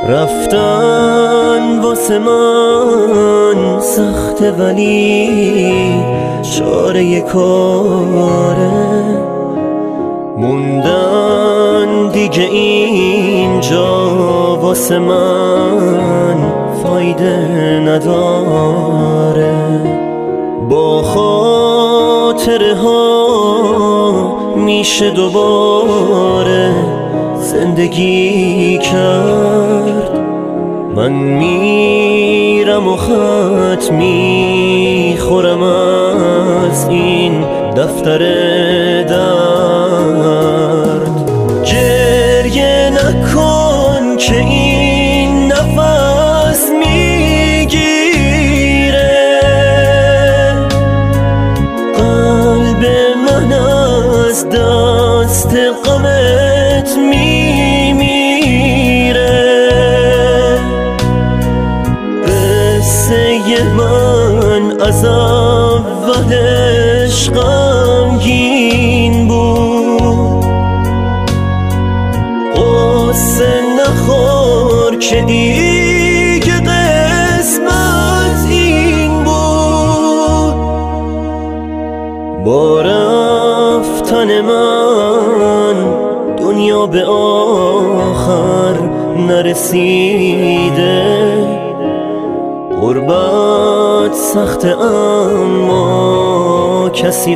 رفتن واسه من سخته ولی چاره کاره، موندن دیگه اینجا واسه من فایده نداره. با خاطره ها میشه دوباره زندگی کرد. من میرم و خط میخورم از این دفتر درد. گریه نکن که این نفس میگیره، قلب من از دست غمت میمیره. قصه من از اولش غمگین بود، قصه نخور که دیگه قسمت این بود. با رفتن من دنیا به آخر نرسیده، غربت سخته اما کسی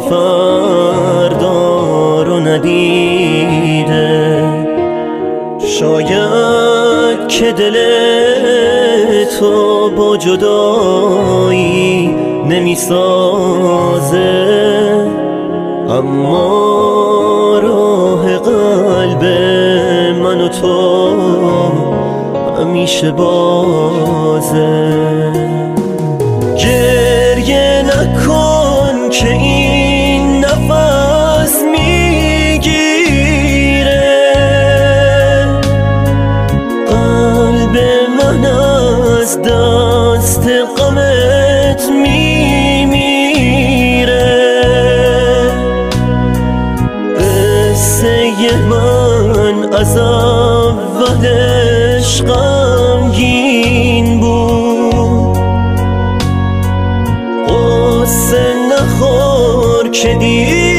فردا رو ندیده. شاید که دل تو با جدایی نمیسازه، اما راه قلب من و تو همیشه بازه. گریه نکن که این نفس میگیره، قلب من از دست غمت میمیره. قصه من از اولش غمگین بود، قصه نخور که